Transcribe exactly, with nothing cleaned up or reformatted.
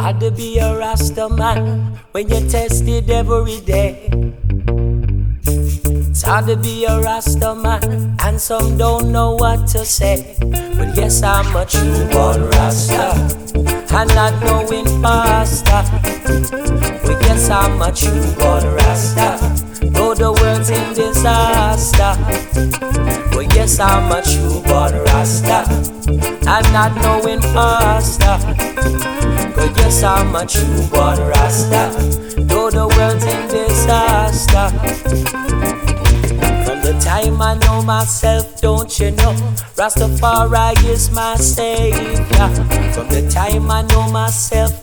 Hard to be a Rasta man when you're tested every day. It's hard to be a Rasta man, and some don't know what to say. But yes, I'm a true born Rasta, and not knowing pasta. But yes, I'm a true born Rasta, though the world's in disaster. But yes, I'm a true born Rasta, and not knowing pasta. But yes, I'm a true born Rasta, though the world's in disaster. From the time I know myself, don't you know, Rastafari is my savior. From the time I know myself,